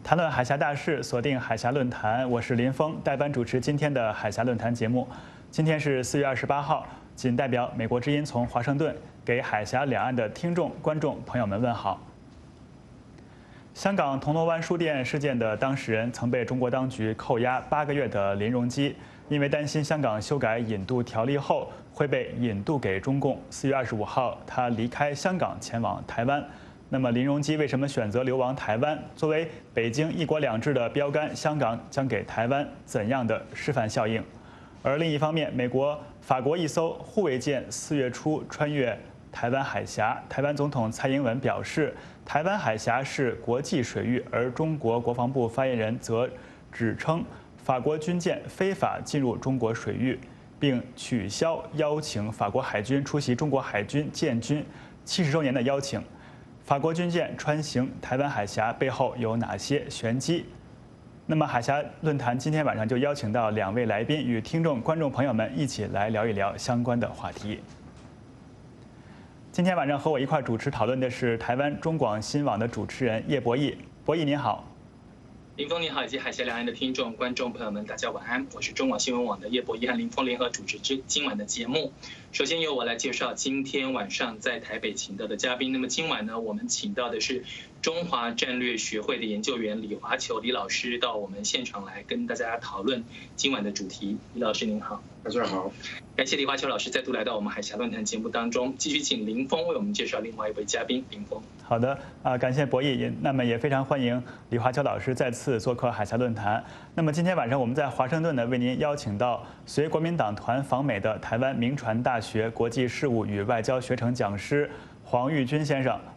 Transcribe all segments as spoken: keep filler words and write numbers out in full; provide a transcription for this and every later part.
谈论海峡大事，锁定海峡论坛。我是林峰，代班主持今天的海峡论坛节目。今天是四月二十八号，仅代表美国之音从华盛顿给海峡两岸的听众、观众朋友们问好。香港铜锣湾书店事件的当事人曾被中国当局扣押八个月的林荣基，因为担心香港修改引渡条例后会被引渡给中共，四月二十五号他离开香港前往台湾。那么林荣基为什么选择流亡台湾？作为北京一国两制的标杆，香港将给台湾怎样的示范效应？而另一方面，美国、法国一艘护卫舰四月初穿越台湾海峡，台湾总统蔡英文表示，台湾海峡是国际水域，而中国国防部发言人则指称法国军舰非法进入中国水域，并取消邀请法国海军出席中国海军建军七十周年的邀请。法国军舰穿行台湾海峡背后有哪些玄机？那么海峡论坛今天晚上就邀请到两位来宾，与听众、观众朋友们一起来聊一聊相关的话题。今天晚上和我一块主持讨论的是台湾中广新网的主持人叶博弈。博弈您好。 林峰你好，以及海峡两岸的听众、观众朋友们，大家晚安。我是中广新闻网的叶博弈和林峰联合主持今今晚的节目。首先由我来介绍今天晚上在台北请到的嘉宾。那么今晚呢，我们请到的是中华战略学会的研究员李华球李老师到我们现场来跟大家讨论今晚的主题。李老师您好。 大家好。 感谢李华球老师再度来到我们海峡论坛节目当中，继续请林峰为我们介绍另外一位嘉宾林峰。 好的，啊，感谢博弈，那么也非常欢迎李华球老师再次做客海峡论坛。那么今天晚上我们在华盛顿呢，为您邀请到随国民党团访美的台湾铭传大学国际事务与外交学程讲师黄玉军先生。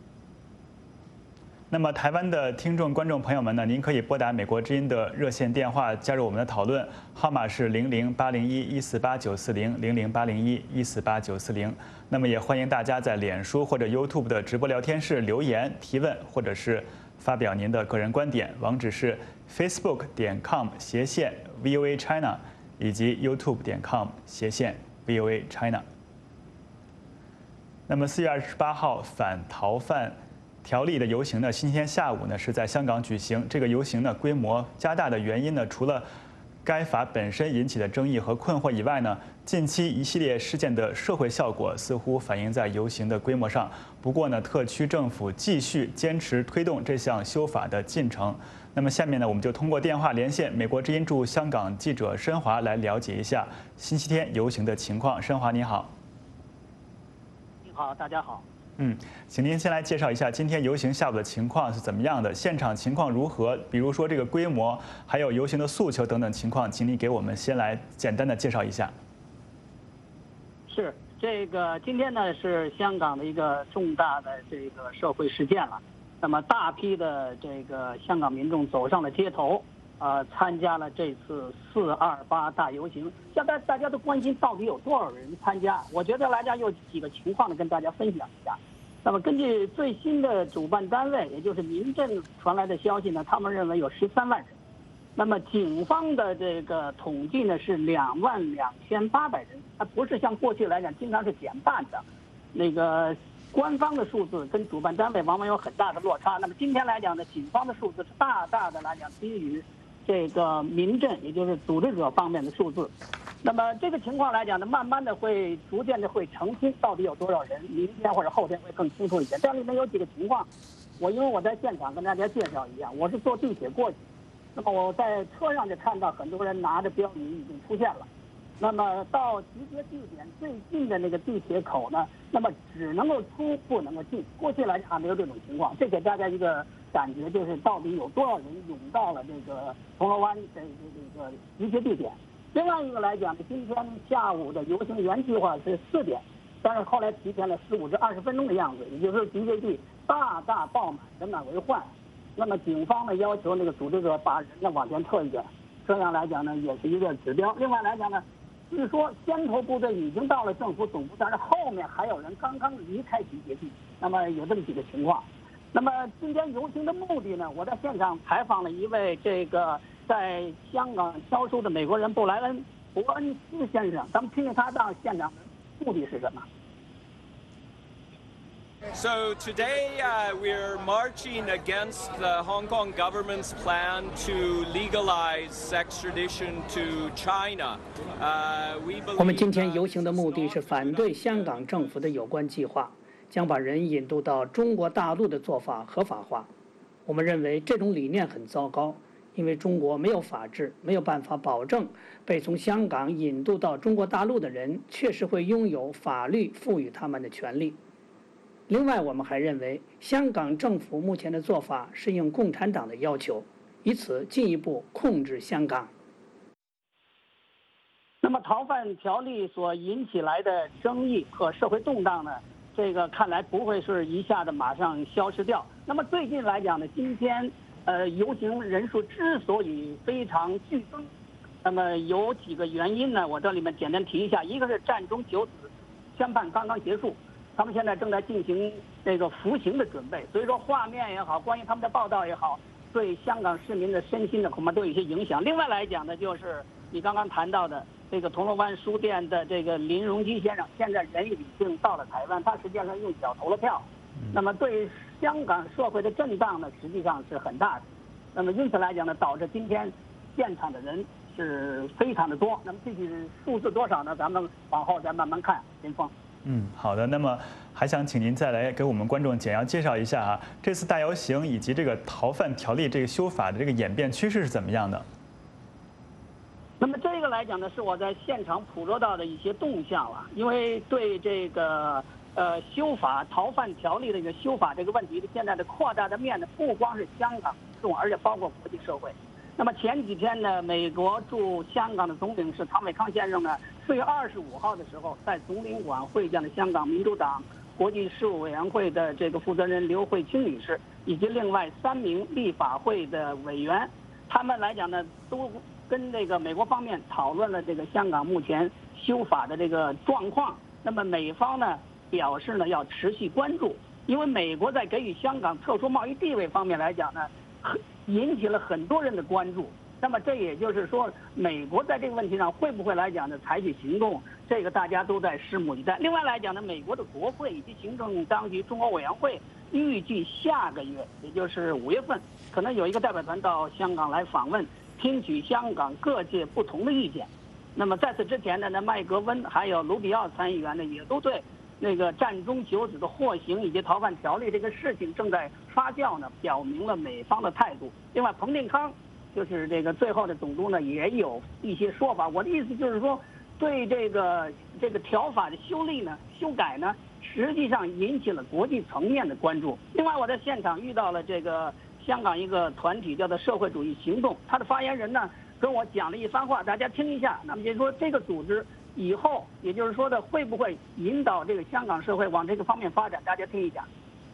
那么台湾的听众、观众朋友们呢，您可以拨打美国之音的热线电话加入我们的讨论，号码是零零八零一一四八九四零零零八零一一四八九四零。那么也欢迎大家在脸书或者 YouTube 的直播聊天室留言提问，或者是发表您的个人观点。网址是 facebook 点 com 斜线 V O A China 以及 YouTube 点 com 斜线 V O A China。那么四月二十八号反逃犯条例的游行呢，今天下午呢是在香港举行。这个游行呢规模加大的原因呢，除了该法本身引起的争议和困惑以外呢，近期一系列事件的社会效果似乎反映在游行的规模上。不过呢，特区政府继续坚持推动这项修法的进程。那么下面呢，我们就通过电话连线美国之音驻香港记者申华来了解一下星期天游行的情况。申华你好。 你好，大家好。 嗯，请您先来介绍一下今天游行下午的情况是怎么样的，现场情况如何？比如说这个规模，还有游行的诉求等等情况，请你给我们先来简单的介绍一下。 是这个今天呢是香港的一个重大的这个社会事件了，那么大批的这个香港民众走上了街头，呃，参加了这次四二八大游行。现在大家都关心到底有多少人参加，我觉得来讲有几个情况呢，跟大家分享一下。那么根据最新的主办单位，也就是民政传来的消息呢，他们认为有十三万人。那么警方的这个统计呢是两万两千八百人，它不是像过去来讲经常是减半的。那个官方的数字跟主办单位往往有很大的落差。那么今天来讲呢，警方的数字是大大的来讲低于这个民政，也就是组织者方面的数字。那么这个情况来讲呢，慢慢的会逐渐的会澄清到底有多少人，明天或者后天会更清楚一点。这里面有几个情况，我因为我在现场跟大家介绍一下，我是坐地铁过去，那么我在车上就看到很多人拿着标语已经出现了。那么到集结地点最近的那个地铁口呢，那么只能够出不能够进。过去来讲还没有这种情况，这给大家一个感觉，就是到底有多少人涌到了这个铜锣湾这个这个集结地点。另外一个来讲呢，今天下午的游行原计划是四点，但是后来提前了十五至二十分钟的样子，也就是集结地大大爆满，人满为患。那么警方呢要求那个组织者把人呢往前撤一点，这样来讲呢也是一个指标。另外来讲呢，据说先头部队已经到了政府总部，但是后面还有人刚刚离开集结地，那么有这么几个情况。那么今天游行的目的呢，我在现场采访了一位这个在香港教书的美国人布莱恩·伯恩斯先生，咱们听听他到现场的目的是什么。 So today uh, we're marching against the Hong Kong government's plan to legalize extradition to China. Uh, we believe 我们今天游行的目的是反对香港政府的有关计划，将把人引渡到中国大陆的做法合法化。我们认为这种理念很糟糕，因为中国没有法治，没有办法保证被从香港引渡到中国大陆的人确实会拥有法律赋予他们的权利。另外，我们还认为香港政府目前的做法是应共产党的要求，以此进一步控制香港。 那么逃犯条例所引起来的争议和社会动荡呢，这个看来不会是一下子马上消失掉。那么最近来讲呢，今天呃游行人数之所以非常剧增，那么有几个原因呢，我这里面简单提一下。一个是战中九子宣判刚刚结束，他们现在正在进行这个服刑的准备，所以说画面也好，关于他们的报道也好，对香港市民的身心呢恐怕都有一些影响。另外来讲呢，就是你刚刚谈到的这个铜锣湾书店的这个林荣基先生，现在人已经到了台湾，他实际上用脚投了票。那么对香港社会的震荡呢，实际上是很大的。那么因此来讲呢，导致今天现场的人是非常的多。那么具体数字多少呢？咱们往后再慢慢看。林峰。 嗯，好的。那么还想请您再来给我们观众简要介绍一下啊，这次大游行以及这个逃犯条例这个修法的这个演变趋势是怎么样的？ 那么这个来讲呢，是我在现场捕捉到的一些动向了。因为对这个呃修法逃犯条例的一个修法这个问题的现在的扩大的面呢，不光是香港民众，而且包括国际社会。那么前几天呢，美国驻香港的总领事唐伟康先生呢，四月二十五号的时候，在总领馆会见了香港民主党国际事务委员会的这个负责人刘慧卿女士，以及另外三名立法会的委员。他们来讲呢，都跟这个美国方面讨论了这个香港目前修法的这个状况。那么美方呢表示呢要持续关注，因为美国在给予香港特殊贸易地位方面来讲呢，引起了很多人的关注。那么这也就是说，美国在这个问题上会不会来讲呢采取行动，这个大家都在拭目以待。另外来讲呢，美国的国会以及行政当局中国委员会预计下个月，也就是五月份，可能有一个代表团到香港来访问，听取香港各界不同的意见。那么在此之前呢，那麦格温还有卢比奥参议员呢，也都对那个战中九子的获刑以及逃犯条例这个事情正在发酵呢，表明了美方的态度。另外，彭定康就是这个最后的总督呢，也有一些说法。我的意思就是说，对这个这个条法的修例呢、修改呢，实际上引起了国际层面的关注。另外，我在现场遇到了这个香港一个团体叫做社会主义行动，他的发言人呢跟我讲了一番话，大家听一下。那么就是说，这个组织以后，也就是说的，会不会引导这个香港社会往这个方面发展？大家听一下。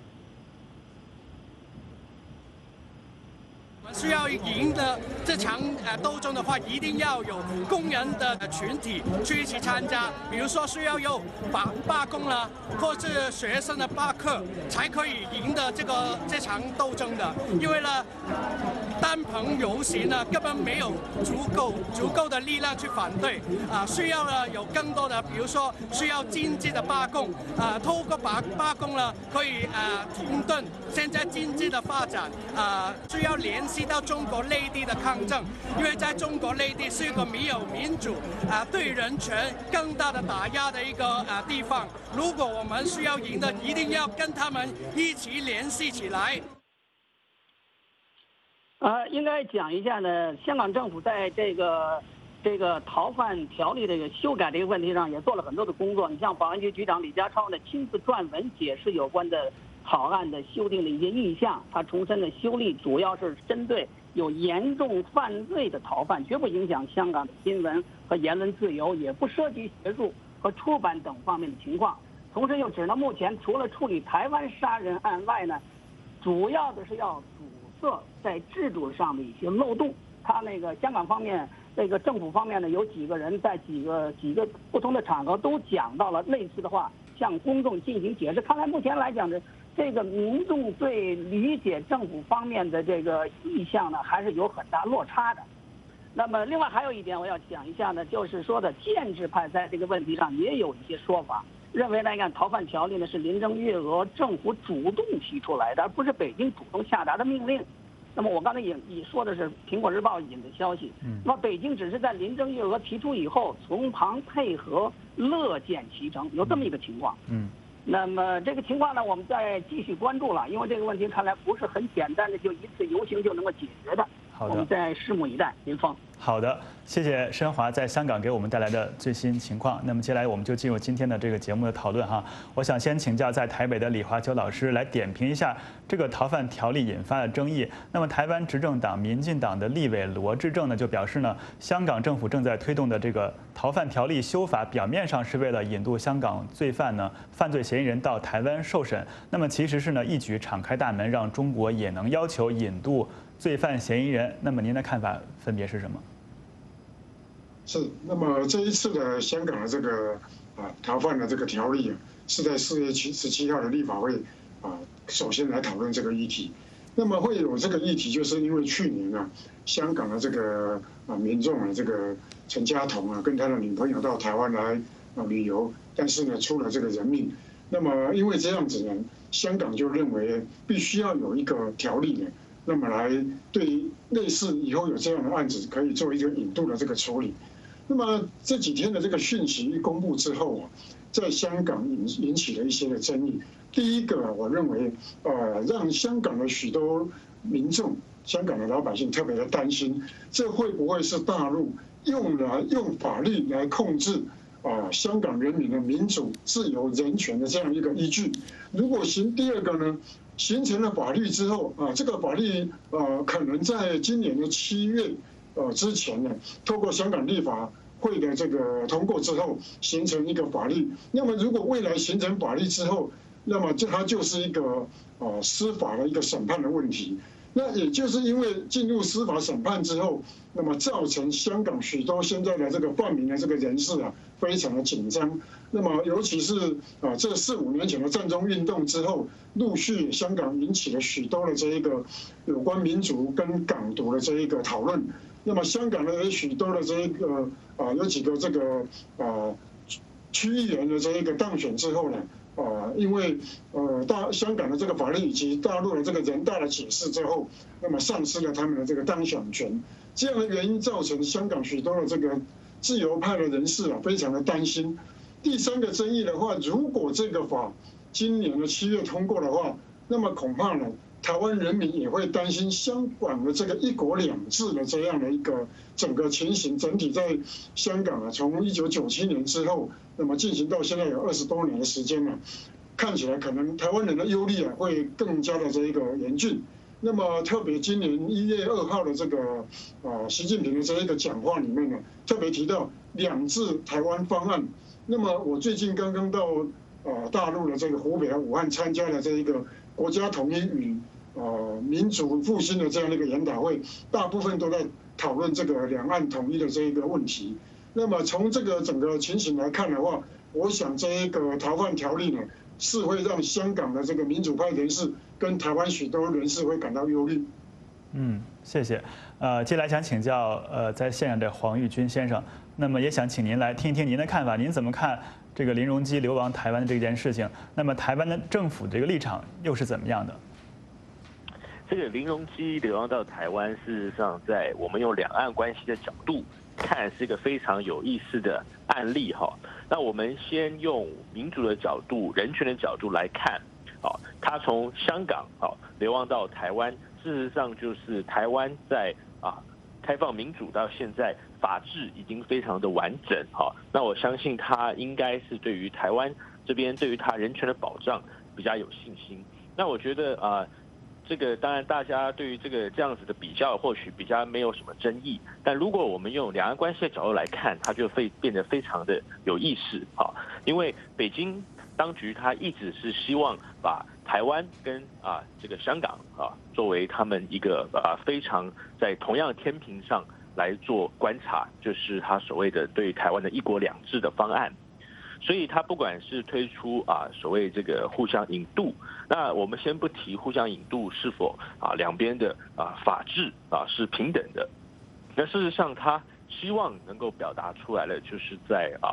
我们需要赢的这场呃斗争的话，一定要有工人的群体去一起参加。比如说需要有罢罢工啦，或是学生的罢课，才可以赢得这个这场斗争的。因为呢，单凭游行呢根本没有足够足够的力量去反对啊、呃，需要呢有更多的，比如说需要经济的罢工啊、呃，透过罢罢工呢可以啊、呃、停顿现在经济的发展啊、呃，需要联系到中国内地的抗争，因为在中国内地是一个没有民主啊、呃，对人权更大的打压的一个啊、呃、地方。如果我们需要赢的，一定要跟他们一起联系起来。 呃，应该讲一下呢，香港政府在这个这个逃犯条例这个修改这个问题上也做了很多的工作。你像保安局局长李家超呢，亲自撰文解释有关的草案的修订的一些意向。他重申的修例主要是针对有严重犯罪的逃犯，绝不影响香港的新闻和言论自由，也不涉及学术和出版等方面的情况。同时又指呢，目前除了处理台湾杀人案外呢，主要的是要堵塞在制度上的一些漏洞。他那个香港方面，这个政府方面呢，有几个人在几个几个不同的场合都讲到了类似的话，向公众进行解释。看来目前来讲呢，这个民众对理解政府方面的这个意向呢，还是有很大落差的。那么另外还有一点我要讲一下呢，就是说的建制派在这个问题上也有一些说法。 认为来看逃犯条例呢是林郑月娥政府主动提出来的，而不是北京主动下达的命令。那么我刚才也也说的是《苹果日报》引的消息，那么北京只是在林郑月娥提出以后从旁配合，乐见其成，有这么一个情况。嗯，那么这个情况呢，我们再继续关注了，因为这个问题看来不是很简单的就一次游行就能够解决的。 好的， 我们再拭目以待。林峰。 好的，谢谢申华在香港给我们带来的最新情况。那么接下来我们就进入今天的这个节目的讨论哈。我想先请教在台北的李华秋老师来点评一下这个逃犯条例引发的争议。那么台湾执政党民进党的立委罗致政呢就表示呢，香港政府正在推动的这个逃犯条例修法，表面上是为了引渡香港罪犯呢犯罪嫌疑人到台湾受审，那么其实是呢一举敞开大门，让中国也能要求引渡罪犯嫌疑人。那么您的看法分别是什么？ 是，那么这一次的香港的这个啊逃犯的这个条例啊，是在四月七十七号的立法会啊首先来讨论这个议题。那么会有这个议题，就是因为去年啊，香港的这个啊民众啊，这个陈家彤啊，跟他的女朋友到台湾来啊旅游，但是呢出了这个人命。那么因为这样子呢，香港就认为必须要有一个条例呢，那么来对类似以后有这样的案子，可以做一个引渡的这个处理。那么这几天的这个讯息一公布之后啊，在香港引引起了一些的争议。第一个，我认为呃，让香港的许多民众、香港的老百姓特别的担心，这会不会是大陆用来用法律来控制啊香港人民的民主、自由、人权的这样一个依据？如果行第二个呢，形成了法律之后啊，这个法律呃可能在今年的七月呃之前呢，透过香港立法会的这个通过之后，形成一个法律。那么如果未来形成法律之后，那么这它就是一个呃司法的一个审判的问题。那也就是因为进入司法审判之后，那么造成香港许多现在的这个泛民的这个人士啊，非常的紧张。那么尤其是啊这四五年前的战中运动之后，陆续香港引起了许多的这一个有关民族跟港独的这一个讨论。那么香港呢有许多的这一个啊有几个这个啊区议员的这一个当选之后呢。啊，因为呃大香港的这个法律以及大陆的这个人大的解释之后，那么丧失了他们的这个当选权，这样的原因造成香港许多的这个自由派的人士啊非常的担心。第三个争议的话，如果这个法今年的七月通过的话，那么恐怕呢台湾人民也会担心香港的这个一国两制的这样的一个整个情形，整体在香港啊，从一九九七年之后，那么进行到现在有二十多年的时间了，看起来可能台湾人的忧虑啊会更加的这一个严峻。那么特别今年一月二号的这个啊习近平的这一个讲话里面呢，特别提到两制台湾方案。那么我最近刚刚到啊大陆的这个湖北和武汉参加了这一个国家统一与呃民主复兴的这样的一个研讨会，大部分都在讨论这个两岸统一的这一个问题。那么从这个整个情形来看的话，我想这一个逃犯条例呢，是会让香港的这个民主派人士跟台湾许多人士会感到忧虑。 嗯，谢谢。呃，接下来想请教呃在线上的黄玉军先生，那么也想请您来听一听您的看法，您怎么看这个林荣基流亡台湾的这件事情？那么台湾的政府这个立场又是怎么样的？ 这个林荣基流亡到台湾，事实上在我们用两岸关系的角度看，是一个非常有意思的案例哈。那我们先用民主的角度、人权的角度来看，啊，他从香港啊流亡到台湾，事实上就是台湾在啊开放民主到现在，法治已经非常的完整哈。那我相信他应该是对于台湾这边对于他人权的保障比较有信心。那我觉得啊。这个当然，大家对于这个这样子的比较，或许比较没有什么争议。但如果我们用两岸关系的角度来看，它就会变得非常的有意思啊。因为北京当局它一直是希望把台湾跟啊这个香港啊作为他们一个啊非常在同样的天平上来做观察，就是他所谓的对台湾的一国两制的方案。所以他不管是推出啊所谓这个互相引渡，那我们先不提互相引渡是否啊两边的啊法治啊是平等的，那事实上他希望能够表达出来的就是在啊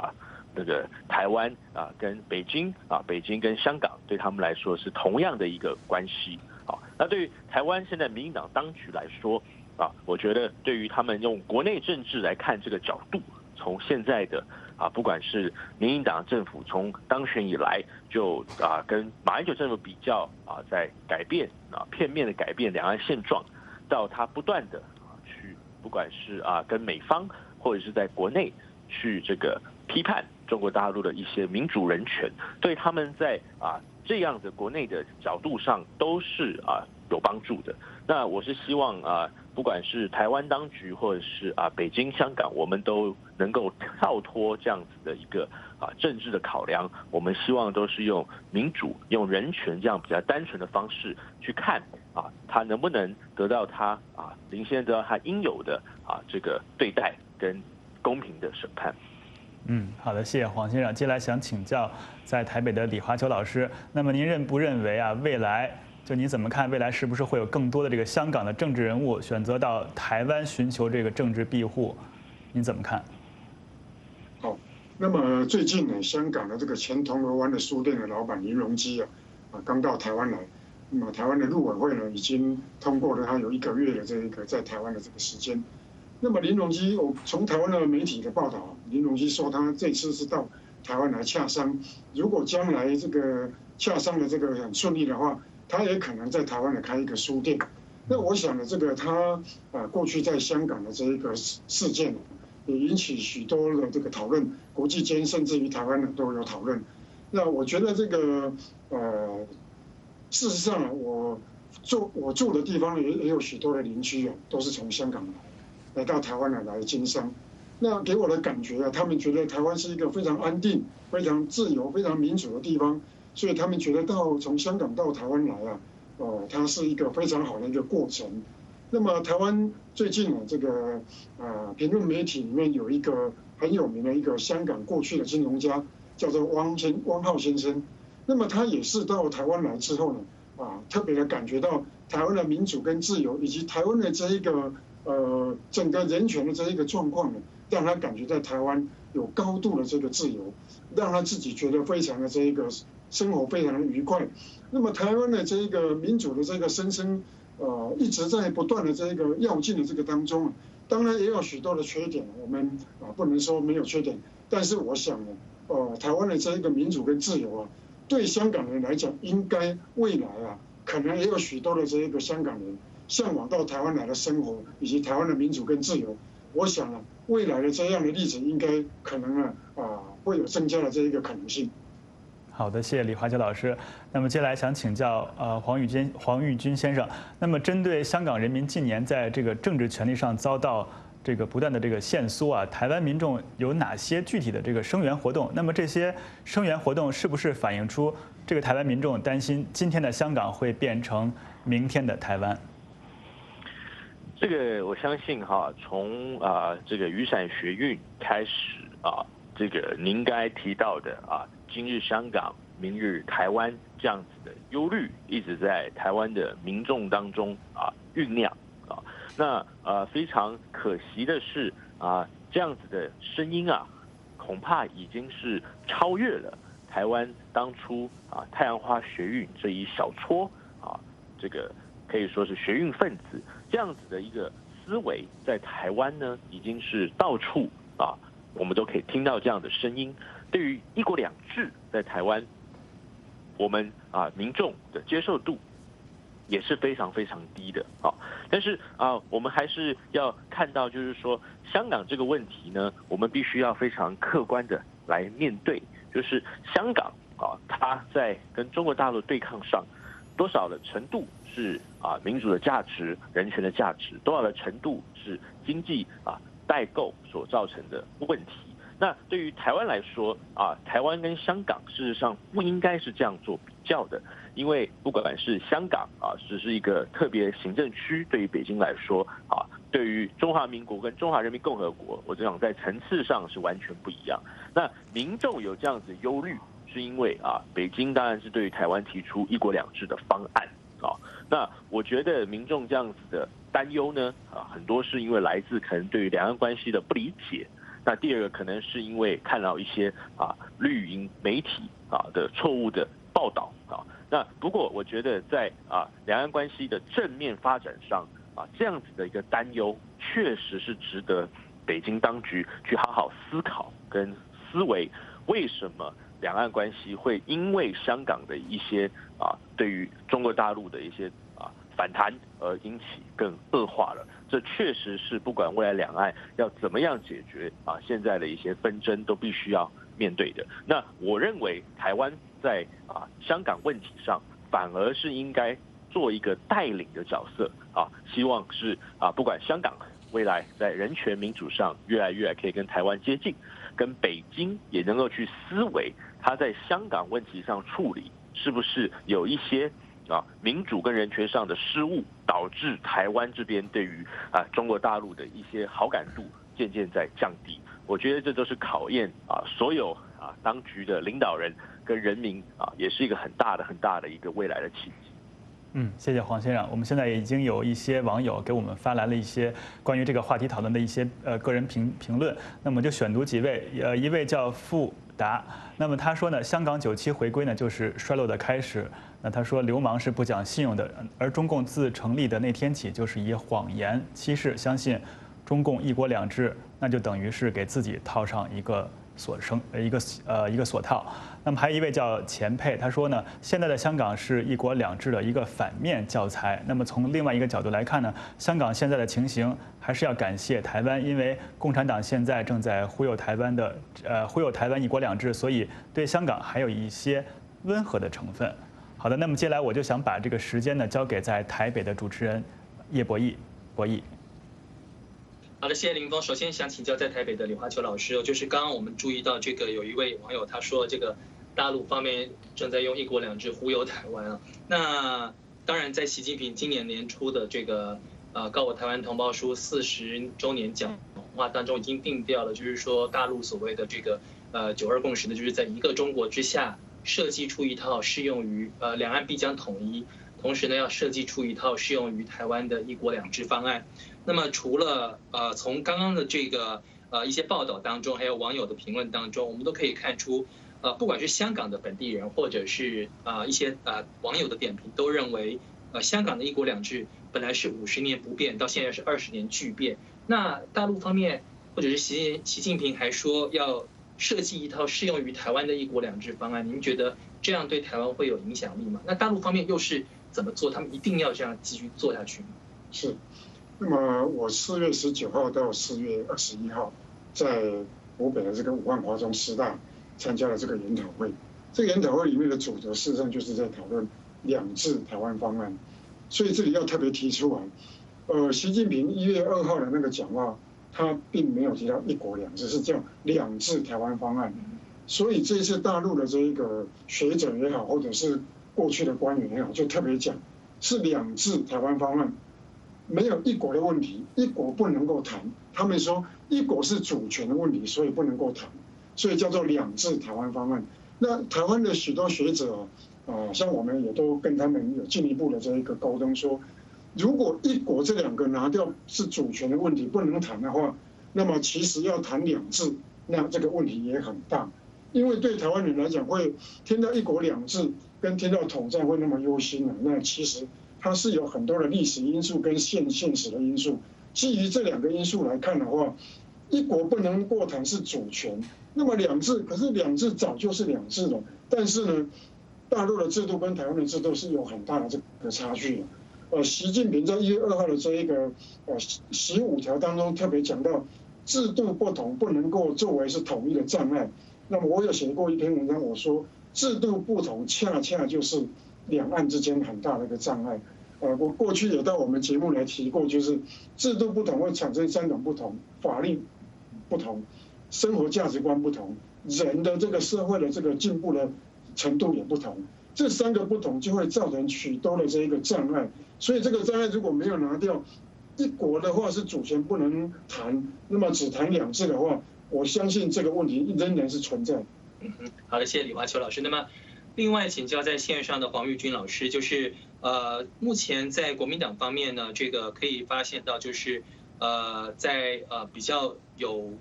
那个台湾啊跟北京啊，北京跟香港对他们来说是同样的一个关系。好，那对于台湾现在民进党当局来说啊，我觉得对于他们用国内政治来看这个角度，从现在的啊，不管是民进党政府从当选以来就啊跟马英九政府比较啊，在改变啊片面的改变两岸现状，到他不断的啊去不管是啊跟美方或者是在国内去这个批判中国大陆的一些民主人权，对他们在啊这样的国内的角度上都是啊有帮助的。那我是希望啊，不管是台湾当局或者是啊北京、香港，我们都能够跳脱这样子的一个啊政治的考量，我们希望都是用民主、用人权这样比较单纯的方式去看啊，他能不能得到他啊林先生得到他应有的啊这个对待跟公平的审判。 嗯，好的，谢谢黄先生。接下来想请教在台北的李华球老师，那么您认不认为啊，未来就您怎么看，未来是不是会有更多的这个香港的政治人物选择到台湾寻求这个政治庇护？您怎么看？ 好，那么最近呢，香港的这个前铜锣湾的书店的老板林荣基啊，啊刚到台湾来，那么台湾的陆委会呢已经通过了他有一个月的这一个在台湾的这个时间。那么林荣基，我从台湾的媒体的报道，林荣基说他这次是到台湾来洽商，如果将来这个洽商的这个很顺利的话，他也可能在台湾来开一个书店。那我想呢，这个他啊过去在香港的这一个事件，也引起许多的这个讨论，国际间甚至于台湾呢都有讨论。那我觉得这个呃，事实上我住我住的地方也也有许多的邻居啊，都是从香港来。来到台湾来来经商，那给我的感觉啊，他们觉得台湾是一个非常安定、非常自由、非常民主的地方，所以他们觉得到从香港到台湾来啊，呃，它是一个非常好的一个过程。那么台湾最近呢，这个呃评论媒体里面有一个很有名的一个香港过去的金融家，叫做汪先汪浩先生。那么他也是到台湾来之后呢，啊，特别的感觉到台湾的民主跟自由，以及台湾的这一个。呃，整个人权的这一个状况呢，让他感觉在台湾有高度的这个自由，让他自己觉得非常的这一个生活非常的愉快。那么台湾的这一个民主的这个生生，呃，一直在不断的这一个跃进的这个当中，当然也有许多的缺点，我们啊不能说没有缺点，但是我想呢，呃，台湾的这一个民主跟自由啊，对香港人来讲，应该未来啊，可能也有许多的这一个香港人。向往到台湾来的生活，以及台湾的民主跟自由，我想啊，未来的这样的例子应该可能啊啊会有增加的这一个可能性。 好的，谢谢李华杰老师。那么接下来想请教呃黄玉军黄玉军先生，那么针对香港人民近年在这个政治权利上遭到这个不断的这个限缩啊，台湾民众有哪些具体的这个声援活动？那么这些声援活动是不是反映出这个台湾民众担心今天的香港会变成明天的台湾？ 这个我相信哈，从啊这个雨伞学运开始啊，这个您该提到的啊，今日香港，明日台湾这样子的忧虑，一直在台湾的民众当中啊酝酿啊。那呃非常可惜的是啊，这样子的声音啊，恐怕已经是超越了台湾当初啊太阳花学运这一小撮啊这个。可以说是学运分子这样子的一个思维，在台湾呢已经是到处啊，我们都可以听到这样的声音。对于一国两制，在台湾，我们啊民众的接受度也是非常非常低的啊。但是啊，我们还是要看到，就是说香港这个问题呢，我们必须要非常客观的来面对，就是香港啊，它在跟中国大陆对抗上多少的程度。是啊，民主的价值、人权的价值，多少的程度是经济啊代购所造成的问题？那对于台湾来说啊，台湾跟香港事实上不应该是这样做比较的，因为不管是香港啊，只是一个特别行政区，对于北京来说啊，对于中华民国跟中华人民共和国，我想在层次上是完全不一样。那民众有这样子忧虑，是因为啊，北京当然是对于台湾提出一国两制的方案。啊，那我觉得民众这样子的担忧呢，啊，很多是因为来自可能对于两岸关系的不理解。 那第二个可能是因为看到一些啊绿营媒体啊的错误的报道啊。那不过我觉得在啊两岸关系的正面发展上啊，这样子的一个担忧确实是值得北京当局去好好思考跟思维，为什么两岸关系会因为香港的一些啊对于中国大陆的一些啊反弹而引起更恶化了？这确实是不管未来两岸要怎么样解决啊现在的一些纷争，都必须要面对的。那我认为台湾在啊香港问题上，反而是应该做一个带领的角色啊，希望是啊不管香港未来在人权民主上越来越可以跟台湾接近，跟北京也能够去思维他在香港问题上处理是不是有一些啊民主跟人权上的失误，导致台湾这边对于啊中国大陆的一些好感度渐渐在降低。我觉得这都是考验啊所有啊当局的领导人跟人民啊，也是一个很大的很大的一个未来的契机。 嗯，谢谢黄先生。我们现在已经有一些网友给我们发来了一些关于这个话题讨论的一些呃个人评评论，那么就选读几位。呃，一位叫富达，那么他说呢，香港九七回归呢就是衰落的开始。那他说，流氓是不讲信用的，而中共自成立的那天起就是以谎言欺世，相信中共一国两制，那就等于是给自己套上一个锁绳，一个呃一个锁套。那么还有一位叫钱佩，他说呢，现在的香港是一国两制的一个反面教材。那么从另外一个角度来看呢，香港现在的情形还是要感谢台湾，因为共产党现在正在忽悠台湾的呃忽悠台湾一国两制，所以对香港还有一些温和的成分。好的，那么接下来我就想把这个时间呢交给在台北的主持人叶博弈，博弈。 好的，谢谢林峰。首先想请教在台北的李华球老师，就是刚刚我们注意到这个有一位网友他说这个大陆方面正在用一国两制忽悠台湾啊。那当然，在习近平今年年初的这个呃告我台湾同胞书四十周年讲话当中已经定调了，就是说大陆所谓的这个呃九二共识的，就是在一个中国之下设计出一套适用于呃两岸必将统一，同时呢要设计出一套适用于台湾的一国两制方案。那么除了呃从刚刚的这个呃一些报道当中，还有网友的评论当中，我们都可以看出，呃不管是香港的本地人，或者是呃一些呃网友的点评，都认为呃香港的一国两制本来是五十年不变，到现在是二十年巨变。那大陆方面或者是习习近平还说要设计一套适用于台湾的一国两制方案，您觉得这样对台湾会有影响力吗？那大陆方面又是怎么做？他们一定要这样继续做下去吗？ 是。那么我四月十九号到四月二十一号，在湖北的这个武汉华中师大参加了这个研讨会。这个研讨会里面的主轴事实上就是在讨论两制台湾方案，所以这里要特别提出来，呃，习近平一月二号的那个讲话，他并没有提到一国两制，是叫两制台湾方案。所以这一次大陆的这一个学者也好，或者是过去的官员也好，就特别讲是两制台湾方案。没有一国的问题，一国不能够谈。他们说一国是主权的问题，所以不能够谈，所以叫做两制台湾方案。那台湾的许多学者啊、呃，像我们也都跟他们有进一步的这一个沟通说，如果一国这两个拿掉是主权的问题不能谈的话，那么其实要谈两制，那这个问题也很大。因为对台湾人来讲，会听到一国两制跟听到统战会那么忧心啊，那其实它是有很多的历史因素跟现现实的因素。基于这两个因素来看的话，一国不能够谈是主权，那么两制，可是两制早就是两制了。但是呢，大陆的制度跟台湾的制度是有很大的这个差距的。呃，习近平在一月二号的这一个呃十五条当中特别讲到，制度不同不能够作为是统一的障碍。那么我有写过一篇文章，我说制度不同恰恰就是两岸之间很大的一个障碍。呃，我过去也到我们节目来提过，就是制度不同会产生三种不同：法律不同、生活价值观不同、人的这个社会的这个进步的程度也不同。这三个不同就会造成许多的这一个障碍。所以这个障碍如果没有拿掉，一国的话是主权不能谈，那么只谈两制的话，我相信这个问题仍然是存在。 嗯哼，好的，谢谢李华球老师。那么另外请教在线上的黄玉军老师，就是呃，目前在国民党方面呢，这个可以发现到就是呃，在呃比较有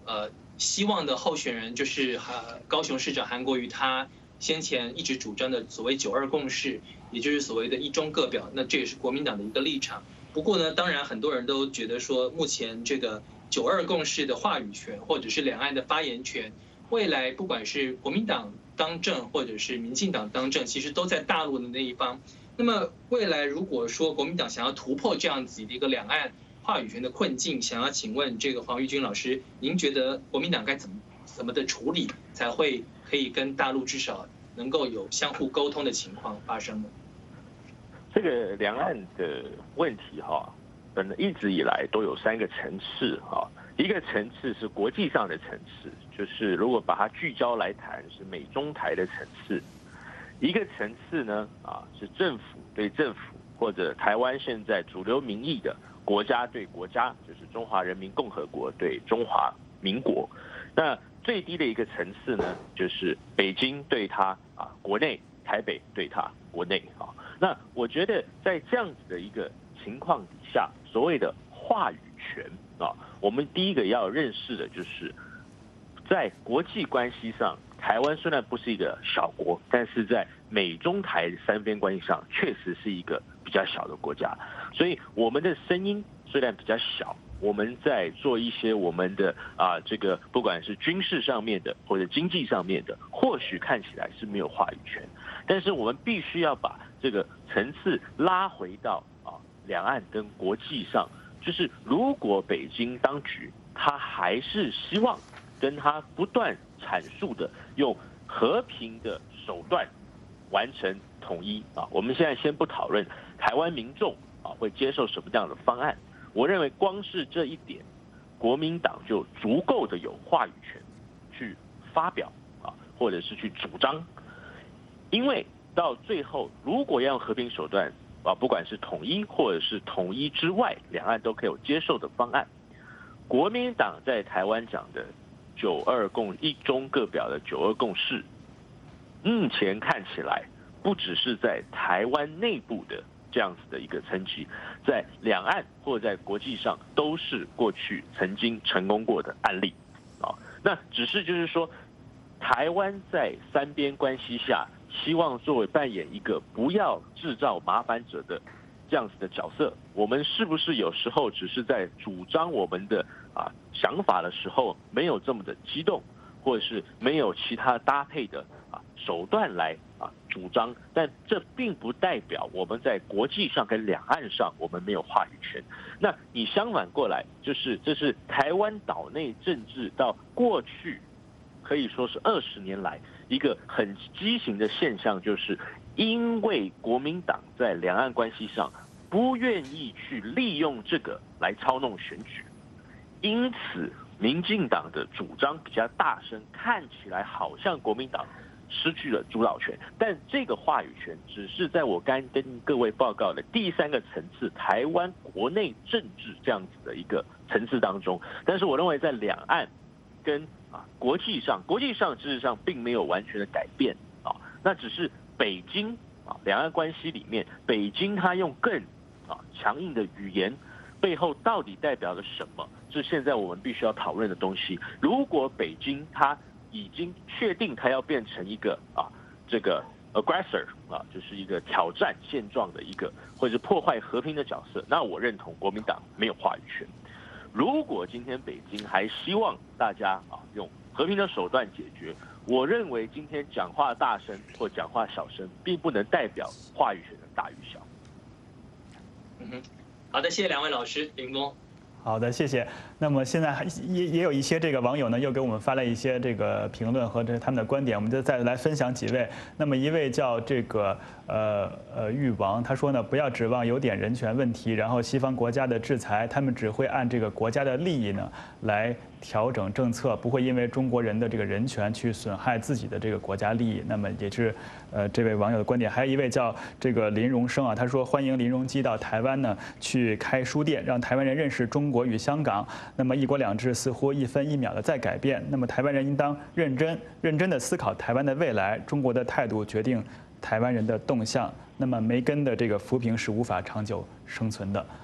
呃希望的候选人就是呃高雄市长韩国瑜，他先前一直主张的所谓九二共识，也就是所谓的一中各表，那这也是国民党的一个立场。不过呢，当然很多人都觉得说，目前这个九二共识的话语权或者是两岸的发言权，未来不管是国民党当政或者是民进党当政，其实都在大陆的那一方。那么未来如果说国民党想要突破这样子的一个两岸话语权的困境，想要请问这个黄玉军老师，您觉得国民党该怎么怎么的处理，才会可以跟大陆至少能够有相互沟通的情况发生呢？ 这个两岸的问题哈，本一直以来都有三个层次哈。一个层次是国际上的层次，就是如果把它聚焦来谈，是美中台的层次。一个层次呢啊是政府对政府，或者台湾现在主流民意的国家对国家，就是中华人民共和国对中华民国。那最低的一个层次呢，就是北京对它啊国内，台北对它国内啊。那我觉得在这样子的一个情况底下，所谓的话语权啊，我们第一个要认识的就是，在国际关系上，台湾虽然不是一个小国，但是在美中台三边关系上，确实是一个比较小的国家。所以我们的声音虽然比较小，我们在做一些我们的啊这个不管是军事上面的或者经济上面的，或许看起来是没有话语权，但是我们必须要把这个层次拉回到啊两岸跟国际上，就是如果北京当局他还是希望跟他不断阐述的用和平的手段完成统一啊，我们现在先不讨论台湾民众啊会接受什么样的方案，我认为光是这一点，国民党就足够的有话语权去发表啊，或者是去主张，因为到最后，如果要用和平手段啊，不管是统一或者是统一之外，两岸都可以有接受的方案。国民党在台湾讲的九二共一中各表的九二共识，目前看起来不只是在台湾内部的这样子的一个层级，在两岸或者在国际上都是过去曾经成功过的案例啊。那只是就是说，台湾在三边关系下，希望作为扮演一个不要制造麻烦者的这样子的角色，我们是不是有时候只是在主张我们的啊想法的时候，没有这么的激动，或者是没有其他搭配的啊手段来啊主张？但这并不代表我们在国际上跟两岸上我们没有话语权。那你相反过来，就是这是台湾岛内政治到过去可以说是二十年来一个很畸形的现象，就是因为国民党在两岸关系上不愿意去利用这个来操弄选举，因此民进党的主张比较大声，看起来好像国民党失去了主导权，但这个话语权只是在我刚跟各位报告的第三个层次，台湾国内政治这样子的一个层次当中。但是我认为在两岸跟啊国际上，国际上事实上并没有完全的改变啊，那只是北京啊两岸关系里面，北京它用更啊强硬的语言，背后到底代表了什么？是现在我们必须要讨论的东西。如果北京它已经确定它要变成一个啊这个 aggressor 啊，就是一个挑战现状的一个，或者是破坏和平的角色，那我认同国民党没有话语权。如果今天北京还希望大家啊用和平的手段解决，我认为今天讲话大声或讲话小声，并不能代表话语权的大与小。 嗯哼，好的，谢谢两位老师，林峰。 好的，谢谢。那么现在还也也有一些这个网友呢，又给我们发了一些这个评论和这他们的观点，我们就再来分享几位。那么一位叫这个呃呃玉王，他说呢，不要指望有点人权问题，然后西方国家的制裁，他们只会按这个国家的利益呢来调整政策，不会因为中国人的这个人权去损害自己的这个国家利益。那么也是呃这位网友的观点。还有一位叫这个林荣生啊，他说欢迎林荣基到台湾呢去开书店，让台湾人认识中国与香港。那么一国两制似乎一分一秒的在改变，那么台湾人应当认真认真的思考台湾的未来，中国的态度决定台湾人的动向。那么梅根的这个扶贫是无法长久生存的。好。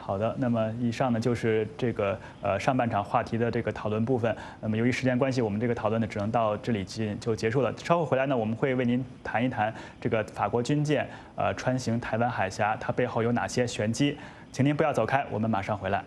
好的，那么以上呢就是这个呃上半场话题的这个讨论部分。那么由于时间关系，我们这个讨论呢只能到这里就就结束了。稍后回来呢，我们会为您谈一谈这个法国军舰呃穿行台湾海峡，它背后有哪些玄机？请您不要走开，我们马上回来。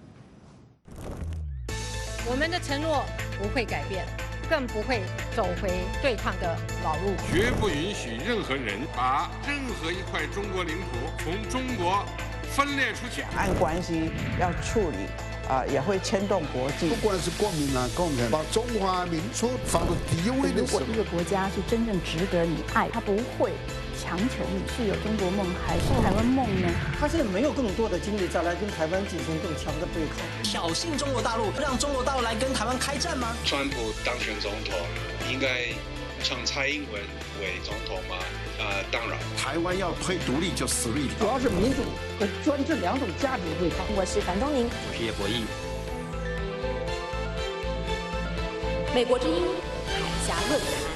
我们的承诺不会改变，更不会走回对抗的老路。 绝不允许任何人把任何一块中国领土从中国分裂出去。 两岸关系要处理，啊、呃，也会牵动国际。 不管是国民党、共产党，把中华民族放到第一位的时候， 如果一个国家是真正值得你爱，他不会强求你是有中国梦还是台湾梦呢？ 他现在没有更多的精力再来跟台湾进行更强的对抗， 挑衅中国大陆，让中国大陆来跟台湾开战吗？ 川普当选总统，应该让蔡英文为总统吗？呃，当然。 台湾要推独立就死路一条。 主要是民主和专制两种价值对抗。 我是樊东宁， 我是叶博弈。 美国之音海峡论坛。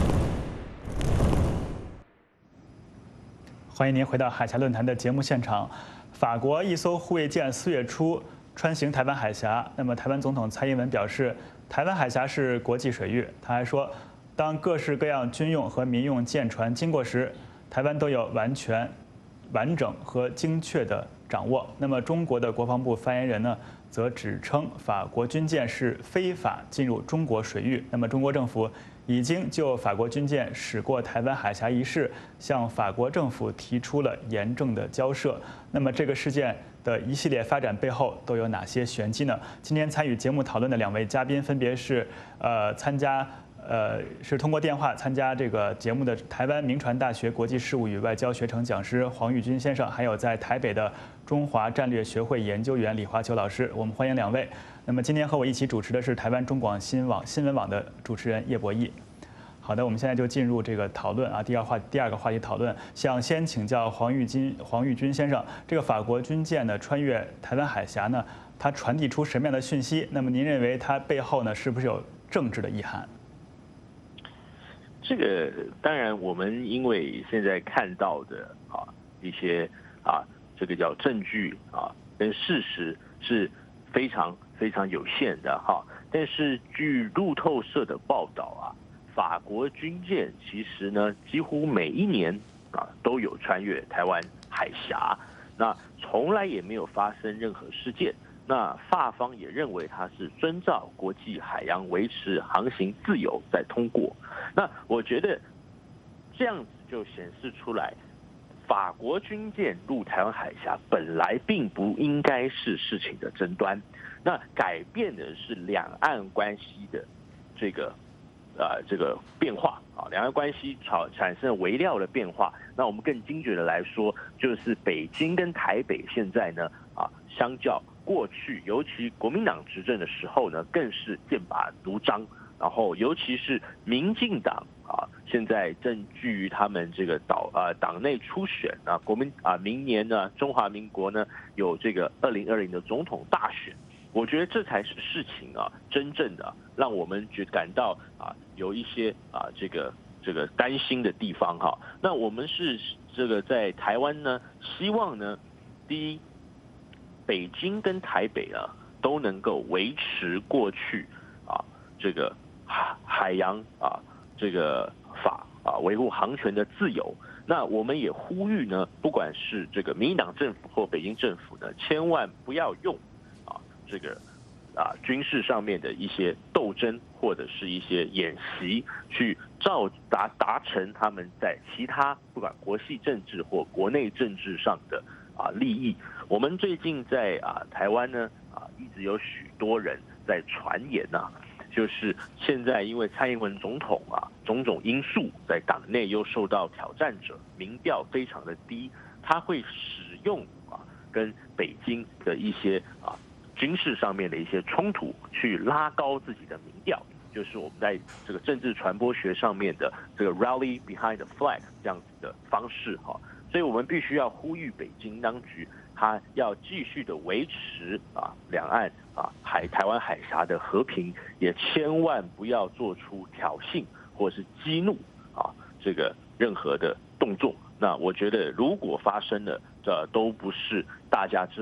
欢迎您回到海峡论坛的节目现场。法国一艘护卫舰四月初穿行台湾海峡，那么台湾总统蔡英文表示，台湾海峡是国际水域。他还说，当各式各样军用和民用舰船经过时，台湾都有完全、完整和精确的掌握。那么中国的国防部发言人呢，则指称法国军舰是非法进入中国水域。那么中国政府已经就法国军舰驶过台湾海峡一事，向法国政府提出了严正的交涉。那么这个事件的一系列发展背后都有哪些玄机呢？今天参与节目讨论的两位嘉宾分别是呃参加呃是通过电话参加这个节目的台湾铭传大学国际事务与外交学程讲师黄玉军先生，还有在台北的中华战略学会研究员李华球老师。我们欢迎两位。那么今天和我一起主持的是台湾中广新网新闻网的主持人叶博弈。好的，我们现在就进入这个讨论啊，第二话第二个话题讨论，想先请教黄玉军黄玉军先生，这个法国军舰呢穿越台湾海峡呢，它传递出什么样的讯息？那么您认为它背后呢是不是有政治的意涵？ 这个当然，我们因为现在看到的啊一些啊这个叫证据啊跟事实是非常非常有限的哈，但是据路透社的报道啊，法国军舰其实呢几乎每一年啊都有穿越台湾海峡，那从来也没有发生任何事件。那法方也认为它是遵照国际海洋维持航行自由在通过。那我觉得这样子就显示出来，法国军舰入台湾海峡本来并不应该是事情的争端，那改变的是两岸关系的这个呃这个变化啊，两岸关系产产生微料的变化。那我们更精确的来说，就是北京跟台北现在呢啊，相较过去，尤其国民党执政的时候呢，更是剑拔弩张。然后，尤其是民进党啊，现在正居于他们这个岛啊党内初选啊，国民啊明年呢，中华民国呢有这个二零二零的总统大选。我觉得这才是事情啊，真正的让我们觉感到啊有一些啊这个这个担心的地方哈。那我们是这个在台湾呢，希望呢，第一，北京跟台北啊都能够维持过去啊这个海海洋啊这个法啊维护航权的自由。那我们也呼吁呢，不管是这个民进党政府或北京政府呢，千万不要用啊这个啊军事上面的一些斗争或者是一些演习，去照达达成他们在其他不管国际政治或国内政治上的啊利益。我们最近在啊台湾呢啊一直有许多人在传言呐、啊。就是现在，因为蔡英文总统啊，种种因素在党内又受到挑战者，民调非常的低，他会使用啊跟北京的一些啊军事上面的一些冲突，去拉高自己的民调，就是我们在这个政治传播学上面的这个 rally behind the flag 这样子的方式哈，所以我们必须要呼吁北京当局，他要继续的维持啊两岸啊海台湾海峡的和平，也千万不要做出挑衅或是激怒啊这个任何的动作。那我觉得如果发生了，这都不是大家之福，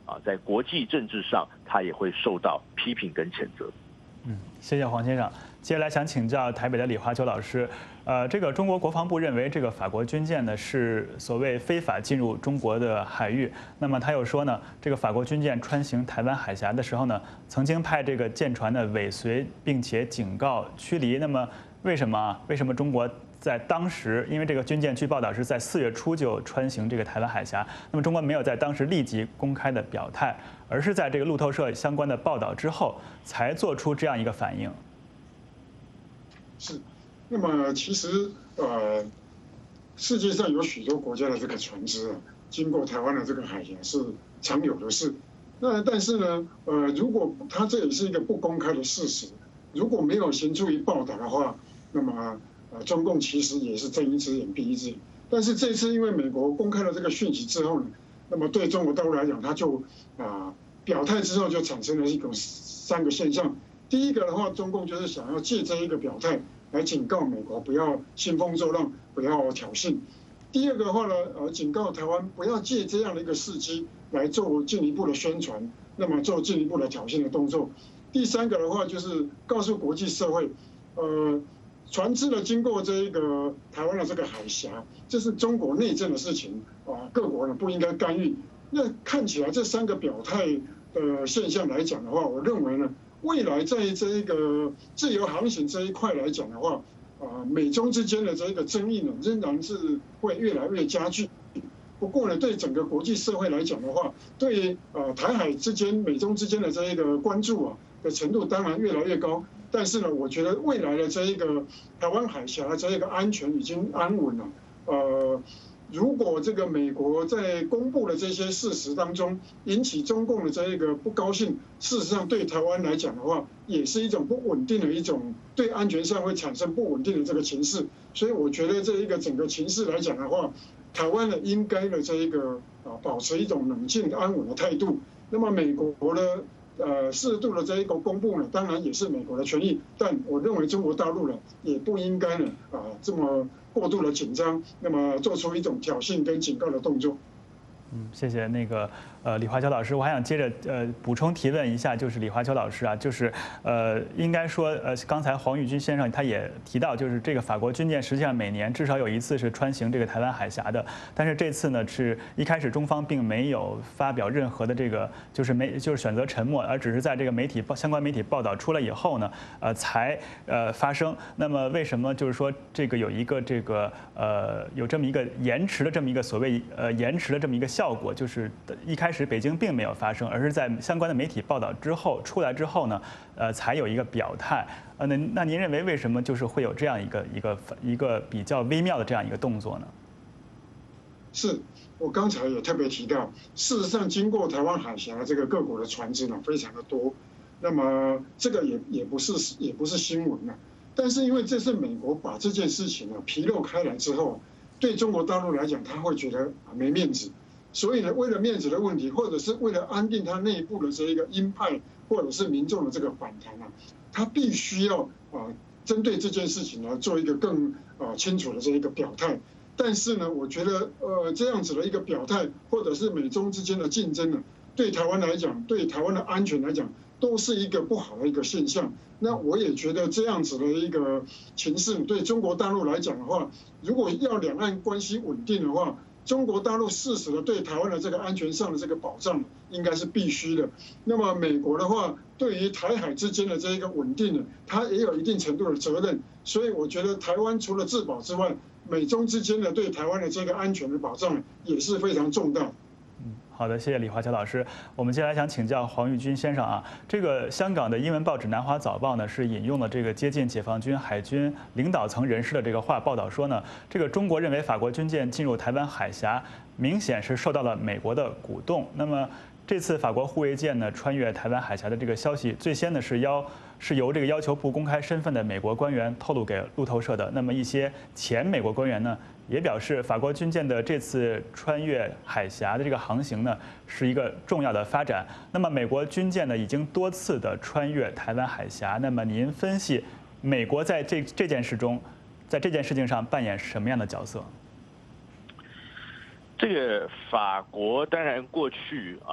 啊，在国际政治上，它也会受到批评跟谴责。 嗯，谢谢黄先生。接下来想请教台北的李华秋老师，呃，这个中国国防部认为这个法国军舰呢是所谓非法进入中国的海域，那么他又说呢，这个法国军舰穿行台湾海峡的时候呢，曾经派这个舰船呢尾随，并且警告驱离。那么为什么？为什么中国在当时，因为这个军舰据报道是在四月初就穿行这个台湾海峡，那么中国没有在当时立即公开的表态，而是在这个路透社相关的报道之后才做出这样一个反应。 是，那么其实呃，世界上有许多国家的这个船只啊，经过台湾的这个海峡是常有的事。那但是呢，呃，如果它这也是一个不公开的事实，如果没有行出于报道的话，那么呃，中共其实也是睁一只眼闭一只眼。但是这次因为美国公开了这个讯息之后呢，那么对中国大陆来讲，它就啊、呃、表态之后就产生了一种三个现象。第一个的话，中共就是想要借这一个表态来警告美国不要兴风作浪，不要挑衅。第二个的话呢，呃，警告台湾不要借这样的一个时机来做进一步的宣传，那么做进一步的挑衅的动作。第三个的话，就是告诉国际社会，呃，船只呢经过这一个台湾的这个海峡，这是中国内政的事情啊，各国呢不应该干预。那看起来这三个表态的现象来讲的话，我认为呢，未来在这一个自由航行这一块来讲的话，啊，美中之间的这个争议呢，仍然是会越来越加剧。不过呢，对整个国际社会来讲的话，对呃台海之间、美中之间的这一个关注啊的程度当然越来越高。但是呢，我觉得未来的这一个台湾海峡这一个安全已经安稳了。呃，如果这个美国在公布的这些事实当中引起中共的这一个不高兴，事实上对台湾来讲的话，也是一种不稳定的一种对安全上会产生不稳定的这个情势。所以我觉得这一个整个情势来讲的话，台湾呢应该的这一个啊保持一种冷静安稳的态度。那么美国呢，呃适度的这一个公布呢，当然也是美国的权益，但我认为中国大陆呢也不应该呢啊这么过度的紧张，那么做出一种挑衅跟警告的动作。 嗯，谢谢那个呃李华秋老师，我还想接着呃补充提问一下，就是李华秋老师啊，就是呃应该说呃刚才黄玉军先生他也提到，就是这个法国军舰实际上每年至少有一次是穿行这个台湾海峡的，但是这次呢是一开始中方并没有发表任何的这个就是没就是选择沉默，而只是在这个媒体相关媒体报道出来以后呢，呃才呃发生。那么为什么就是说这个有一个这个呃有这么一个延迟的这么一个所谓呃延迟的这么一个效果，就是一开始北京并没有发生，而是在相关的媒体报道之后出来之后呢，呃，才有一个表态。呃，那那您认为为什么就是会有这样一个一个一个比较微妙的这样一个动作呢？ 是我刚才也特别提到，事实上经过台湾海峡这个各国的船只呢非常的多，那么这个也也不是也不是新闻啊，但是因为这是美国把这件事情呢披露开来之后，对中国大陆来讲，他会觉得没面子。所以呢，为了面子的问题，或者是为了安定他内部的这一个鹰派，或者是民众的这个反弹啊，他必须要啊针对这件事情呢做一个更啊清楚的这一个表态。但是呢，我觉得呃这样子的一个表态，或者是美中之间的竞争呢，对台湾来讲，对台湾的安全来讲，都是一个不好的一个现象。那我也觉得这样子的一个情势，对中国大陆来讲的话，如果要两岸关系稳定的话，中国大陆适时的对台湾的这个安全上的这个保障，应该是必须的。那么美国的话，对于台海之间的这一个稳定呢，它也有一定程度的责任。所以我觉得台湾除了自保之外，美中之间的对台湾的这个安全的保障也是非常重大。 好的，谢谢李华秋老师。我们接下来想请教黄玉军先生啊，这个香港的英文报纸《南华早报》呢是引用了这个接近解放军海军领导层人士的这个话，报道说呢，这个中国认为法国军舰进入台湾海峡，明显是受到了美国的鼓动。那么这次法国护卫舰呢穿越台湾海峡的这个消息，最先呢是要是由这个要求不公开身份的美国官员透露给路透社的。那么一些前美国官员呢也表示，法国军舰的这次穿越海峡的这个航行呢是一个重要的发展。那么美国军舰呢已经多次的穿越台湾海峡。那么您分析美国在这这件事中，在这件事情上扮演什么样的角色？ 这个法国当然过去啊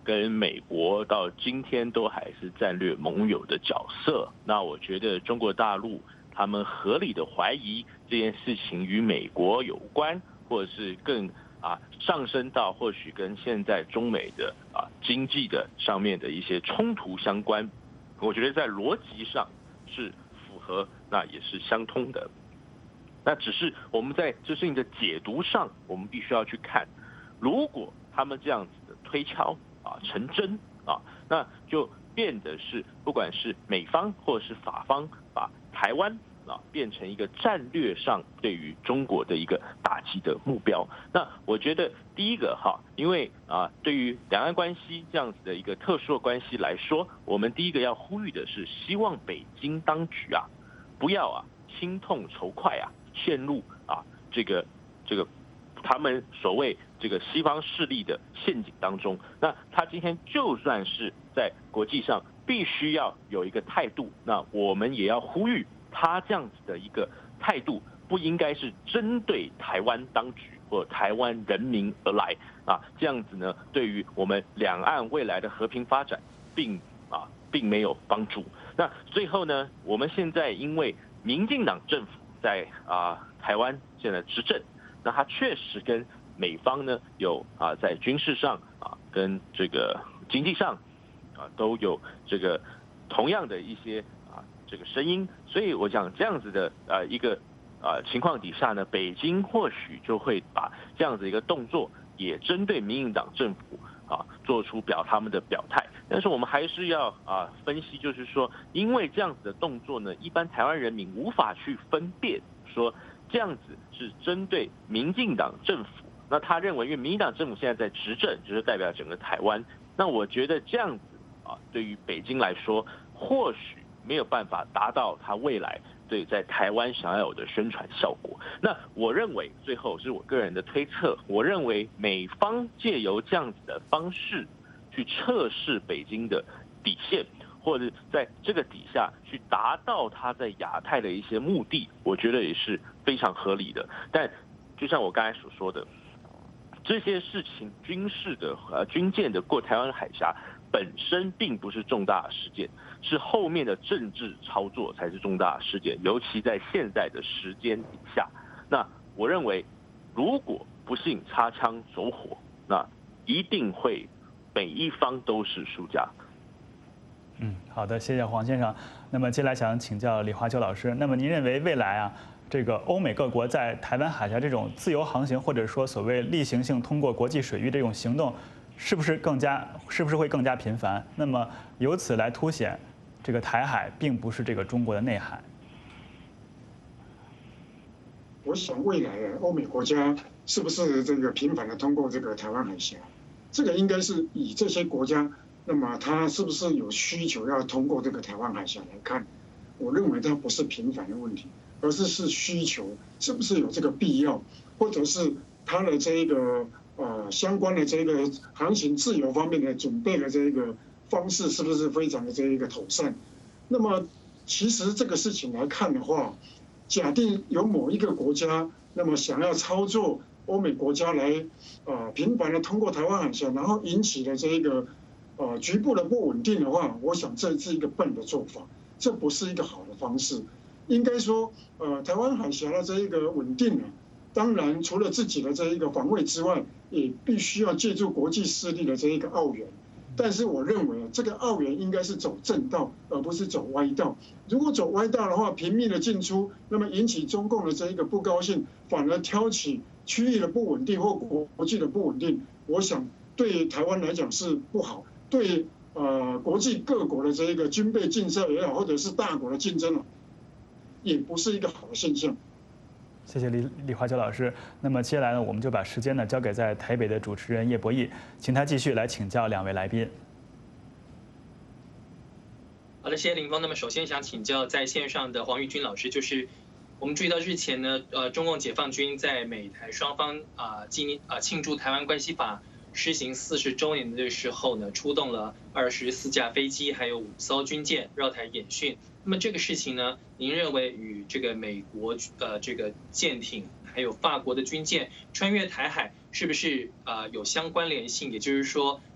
跟美国到今天都还是战略盟友的角色。那我觉得中国大陆他们合理的怀疑这件事情与美国有关，或者是更啊上升到或许跟现在中美的啊经济的上面的一些冲突相关，我觉得在逻辑上是符合，那也是相通的。那只是我们在这事情的解读上，我们必须要去看，如果他们这样子的推敲啊成真啊，那就变得是不管是美方或者是法方把台湾啊变成一个战略上对于中国的一个打击的目标。那我觉得第一个哈，因为啊对于两岸关系这样子的一个特殊的关系来说，我们第一个要呼吁的是，希望北京当局啊不要啊心痛仇快啊陷入啊这个这个他们所谓这个西方势力的陷阱当中。那他今天就算是在国际上必须要有一个态度，那我们也要呼吁他这样子的一个态度不应该是针对台湾当局或台湾人民而来啊，这样子呢对于我们两岸未来的和平发展并啊并没有帮助。那最后呢，我们现在因为民进党政府在啊台湾现在执政，那他确实跟美方呢有啊在军事上啊跟这个经济上啊都有这个同样的一些啊这个声音，所以我讲这样子的啊一个啊情况底下呢，北京或许就会把这样子一个动作也针对民进党政府啊做出表他们的表态。但是我们还是要啊分析，就是说因为这样子的动作呢，一般台湾人民无法去分辨说这样子是针对民进党政府，那他认为因为民进党政府现在在执政，就是代表整个台湾，那我觉得这样子啊对于北京来说或许没有办法达到他未来对在台湾想要有的宣传效果。那我认为最后是我个人的推测，我认为美方借由这样子的方式去测试北京的底线，或者在这个底下去达到他在亚太的一些目的，我觉得也是非常合理的。但就像我刚才所说的，这些事情军事的呃军舰的过台湾海峡本身并不是重大事件，是后面的政治操作才是重大事件，尤其在现在的时间底下。那我认为如果不幸擦枪走火，那一定会每一方都是输家。 嗯，好的，谢谢黄先生。那么接下来想请教李华秋老师，那么您认为未来啊，这个欧美各国在台湾海峡这种自由航行，或者说所谓例行性通过国际水域这种行动，是不是更加是不是会更加频繁？那么由此来凸显这个台海并不是这个中国的内海。 我想未来啊，欧美国家是不是这个频繁的通过这个台湾海峡？这个应该是以这些国家，那么它是不是有需求要通过这个台湾海峡来看？我认为它不是频繁的问题，而是是需求，是不是有这个必要，或者是它的这个呃相关的这个航行自由方面的准备的这个方式是不是非常的这一个妥善？那么其实这个事情来看的话，假定有某一个国家，那么想要操作欧美国家来呃频繁的通过台湾海峡，然后引起了这一个呃局部的不稳定的话，我想这是一个笨的做法，这不是一个好的方式。应该说，呃，台湾海峡的这一个稳定呢，当然除了自己的这一个防卫之外，也必须要借助国际势力的这一个澳援。但是我认为这个澳援应该是走正道，而不是走歪道。如果走歪道的话，频密的进出，那么引起中共的这一个不高兴，反而挑起区域的不稳定或国际的不稳定，我想对台湾来讲是不好，对呃国际各国的这一个军备竞赛也好，或者是大国的竞争啊，也不是一个好的现象。 谢谢李李华秋老师。那么接下来呢，我们就把时间呢交给在台北的主持人叶博弈，请他继续来请教两位来宾。 好的，谢谢林峰。那么首先想请教在线上的黄玉军老师，就是我们注意到日前呢，呃，中共解放军在美台双方啊纪啊庆祝台湾关系法施行四十周年的时候呢，出动了二十四架飞机，还有五艘军舰绕台演训。那么这个事情呢，您认为与这个美国呃这个舰艇，还有法国的军舰穿越台海，是不是呃有相关联性？也就是说，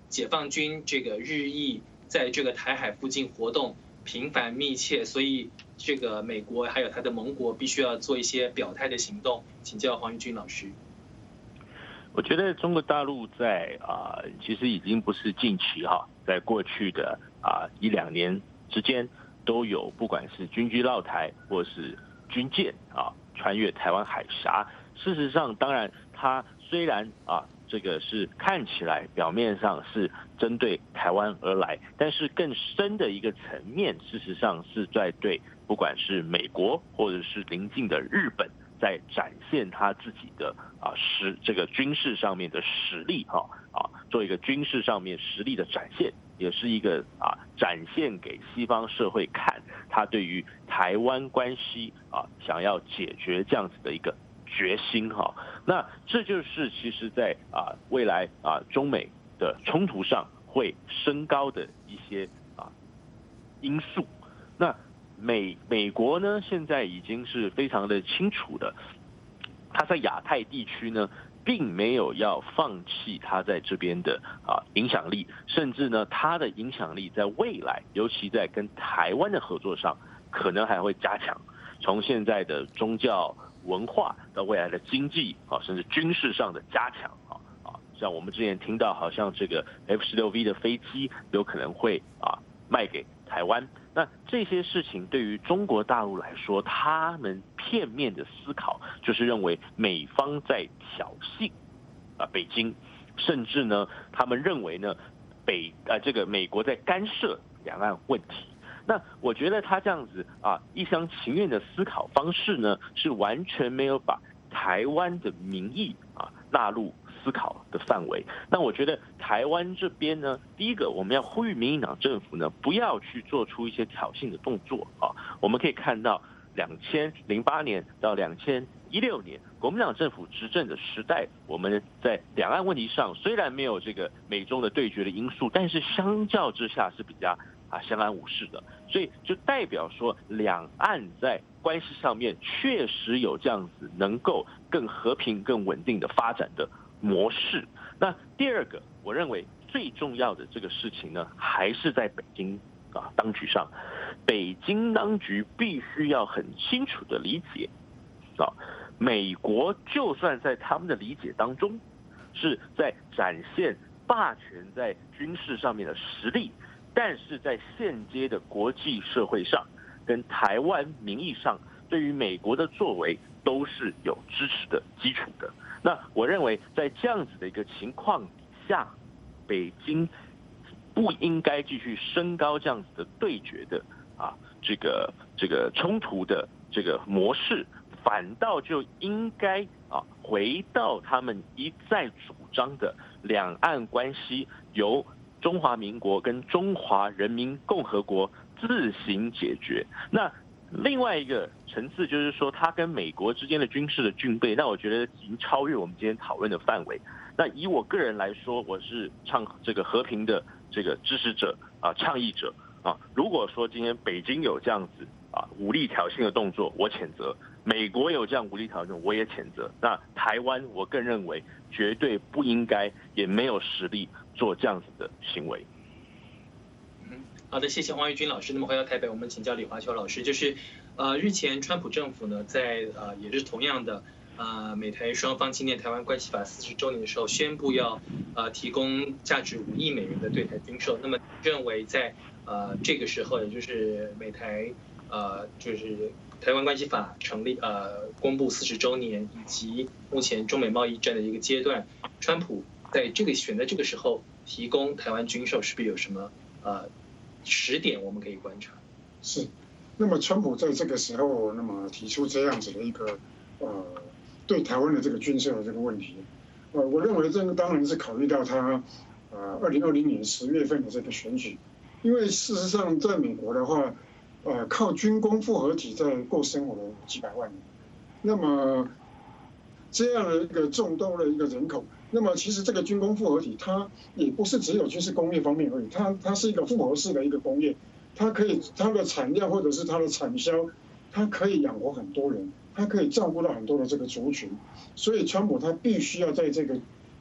解放军这个日益在这个台海附近活动频繁密切，所以这个美国还有他的盟国必须要做一些表态的行动。请教黄玉军老师。 我觉得中国大陆在啊、呃，其实已经不是近期哈，在过去的啊、呃、一两年之间，都有不管是军机绕台或是军舰啊穿越台湾海峡。事实上，当然它虽然啊这个是看起来表面上是针对台湾而来，但是更深的一个层面，事实上是在对不管是美国或者是邻近的日本，在展现他自己的啊实这个军事上面的实力哈啊，做一个军事上面实力的展现，也是一个啊展现给西方社会看，他对于台湾关系啊想要解决这样子的一个决心哈。那这就是其实在啊未来啊中美的冲突上会升高的一些啊因素。那美美国呢，现在已经是非常的清楚的，他在亚太地区呢，并没有要放弃他在这边的啊影响力，甚至呢，他的影响力在未来，尤其在跟台湾的合作上，可能还会加强。从现在的宗教文化到未来的经济啊，甚至军事上的加强啊啊，像我们之前听到，好像这个 F 十六 V 的飞机有可能会啊卖给台湾。那这些事情对于中国大陆来说，他们片面的思考就是认为美方在挑衅啊北京，甚至呢，他们认为呢北啊这个美国在干涉两岸问题。那我觉得他这样子啊一厢情愿的思考方式呢，是完全没有把台湾的民意啊纳入思考的范围。那我觉得台湾这边呢，第一个我们要呼吁民进党政府呢，不要去做出一些挑衅的动作啊。我们可以看到，两千零八年到两千一六年，国民党政府执政的时代，我们在两岸问题上虽然没有这个美中的对决的因素，但是相较之下是比较啊相安无事的，所以就代表说两岸在关系上面确实有这样子能够更和平、更稳定的发展的模式。那第二个，我认为最重要的这个事情呢，还是在北京啊当局上，北京当局必须要很清楚的理解啊，美国就算在他们的理解当中是在展现霸权在军事上面的实力，但是在现阶的国际社会上跟台湾民意上，对于美国的作为都是有支持的基础的。那我认为在这样子的一个情况底下，北京不应该继续升高这样子的对决的啊这个这个冲突的这个模式，反倒就应该啊回到他们一再主张的两岸关系由中华民国跟中华人民共和国自行解决。那另外一个层次就是说，它跟美国之间的军事的军备，那我觉得已经超越我们今天讨论的范围。那以我个人来说，我是倡这个和平的这个支持者啊，倡议者啊。如果说今天北京有这样子啊武力挑衅的动作，我谴责；美国有这样武力挑衅，我也谴责。那台湾，我更认为绝对不应该，也没有实力做这样子的行为。 好的，谢谢黄玉军老师。那么回到台北，我们请教李华秋老师，就是呃，日前川普政府呢，在呃也是同样的呃美台双方纪念台湾关系法四十周年的时候，宣布要呃提供价值五亿美元的对台军售。那么认为在呃这个时候，也就是美台呃就是台湾关系法成立呃公布四十周年，以及目前中美贸易战的一个阶段，川普在这个选在这个时候提供台湾军售，是不是有什么呃？十点我们可以观察。 是，那么川普在这个时候，那么提出这样子的一个呃对台湾的这个军售的这个问题，呃，我认为这个当然是考虑到他呃二零二零年十月份的这个选举，因为事实上在美国的话，呃靠军工复合体在过生活的几百万人，那么这样的一个众多的一个人口。那么其实这个军工复合体，它也不是只有军事工业方面而已，它它是一个复合式的一个工业，它可以它的产量或者是它的产销，它可以养活很多人，它可以照顾到很多的这个族群，所以川普他必须要在这个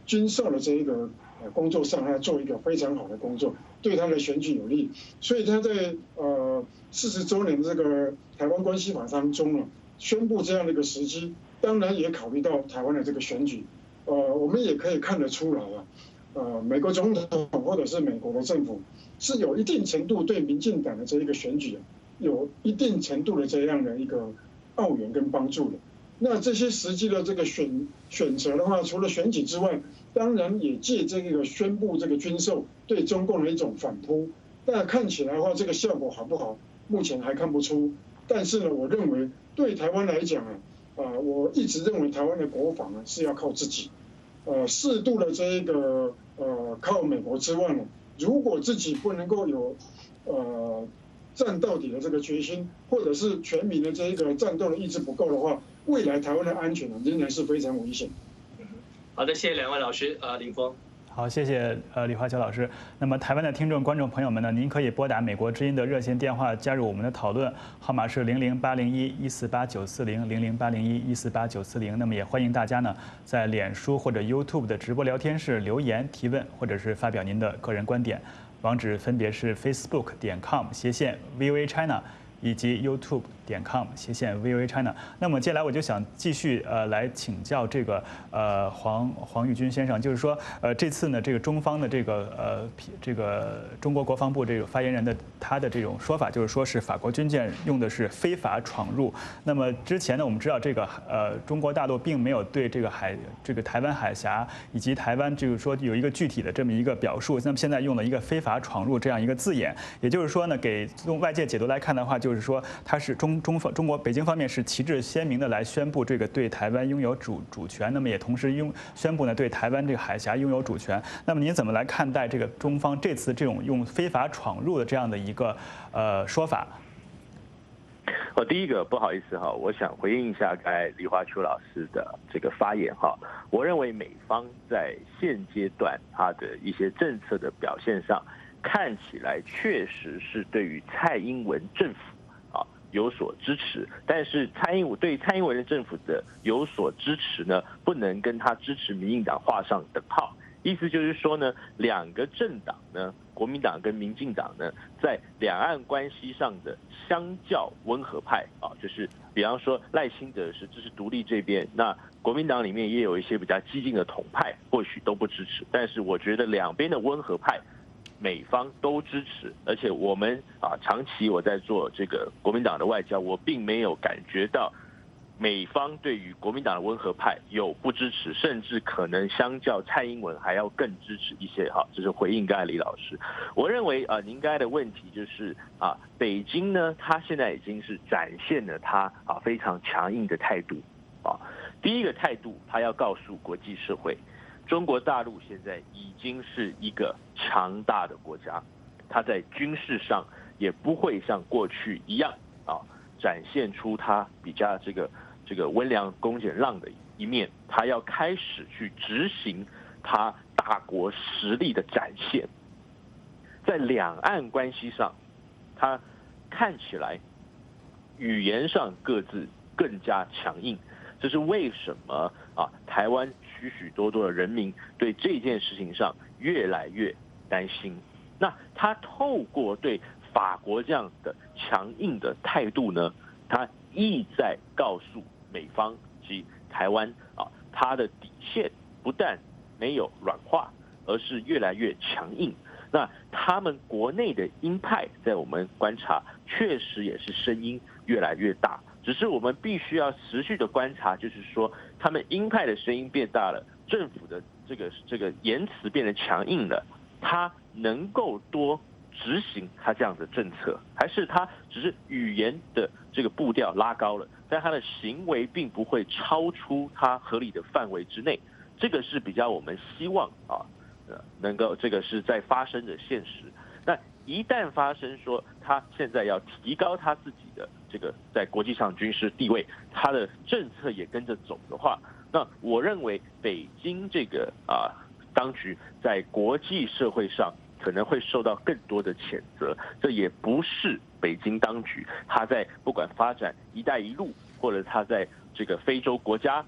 军售的这一个呃工作上，他做一个非常好的工作，对他的选举有利。所以他在呃四十周年的这个台湾关系法当中呢，宣布这样的一个时机，当然也考虑到台湾的这个选举。呃，我们也可以看得出来啊，呃，美国总统或者是美国的政府是有一定程度对民进党的这一个选举有一定程度的这样的一个澳援跟帮助的。那这些实际的这个选选择的话，除了选举之外，当然也借这个宣布这个军售对中共的一种反扑。但看起来的话，这个效果好不好，目前还看不出。但是呢，我认为对台湾来讲啊，啊、呃，我一直认为台湾的国防呢是要靠自己，呃，适度的这一个呃靠美国之外呢，如果自己不能够有呃战到底的这个决心，或者是全民的这一个战斗的意志不够的话，未来台湾的安全呢仍然是非常危险。 好的，谢谢两位老师，呃，林峰。 好，谢谢呃李华侨老师。那么台湾的听众、观众朋友们呢，您可以拨打美国之音的热线电话加入我们的讨论，号码是零零八零一一四八九四零零零八零一一四八九四零。那么也欢迎大家呢在脸书或者 YouTube 的直播聊天室留言提问，或者是发表您的个人观点。网址分别是 facebook 点 com 斜线 V O A China 以及 YouTube 点 com 斜线 V O A China。那么接下来我就想继续呃来请教这个呃黄黄玉军先生，就是说呃这次呢这个中方的这个呃这个中国国防部这个发言人的他的这种说法，就是说是法国军舰用的是非法闯入。那么之前呢我们知道这个呃中国大陆并没有对这个海这个台湾海峡以及台湾就是说有一个具体的这么一个表述，那么现在用了一个非法闯入这样一个字眼，也就是说呢给从外界解读来看的话，就是说它是中中方中国北京方面是旗帜鲜明的来宣布这个对台湾拥有主主权，那么也同时拥宣布呢对台湾这个海峡拥有主权。那么您怎么来看待这个中方这次这种用非法闯入的这样的一个呃说法？ 哦，第一个不好意思哈，我想回应一下刚才李华秋老师的这个发言哈。我认为美方在现阶段它的一些政策的表现上，看起来确实是对于蔡英文政府啊有所支持，但是蔡英文对蔡英文的政府的有所支持呢，不能跟他支持民进党画上等号。意思就是说呢，两个政党呢，国民党跟民进党呢，在两岸关系上的相较温和派啊，就是比方说赖清德是支持独立这边，那国民党里面也有一些比较激进的统派，或许都不支持。但是我觉得两边的温和派，美方都支持，而且我们啊，长期我在做这个国民党的外交，我并没有感觉到美方对于国民党的温和派有不支持，甚至可能相较蔡英文还要更支持一些。哈，这是回应刚才李老师。我认为啊，您刚才的问题就是啊，北京呢，它现在已经是展现了它啊非常强硬的态度啊。第一个态度，它要告诉国际社会，中国大陆现在已经是一个强大的国家，它在军事上也不会像过去一样啊，展现出它比较这个这个温良恭俭让的一面，它要开始去执行它大国实力的展现。在两岸关系上，它看起来语言上各自更加强硬，这是为什么啊？台湾许许多多的人民对这件事情上越来越担心。那他透过对法国这样的强硬的态度呢，他意在告诉美方及台湾啊，他的底线不但没有软化，而是越来越强硬。那他们国内的鹰派，在我们观察，确实也是声音越来越大。只是我们必须要持续的观察，就是说，他们鹰派的声音变大了，政府的这个这个言辞变得强硬了，他能够多执行他这样的政策，还是他只是语言的这个步调拉高了，但他的行为并不会超出他合理的范围之内？这个是比较我们希望啊，呃，能够这个是在发生的现实。那一旦发生说他现在要提高他自己的这个在国际上军事地位，他的政策也跟着走的话，那我认为北京这个啊当局在国际社会上可能会受到更多的谴责。这也不是北京当局他在不管发展“一带一路”，或者他在这个非洲国家啊，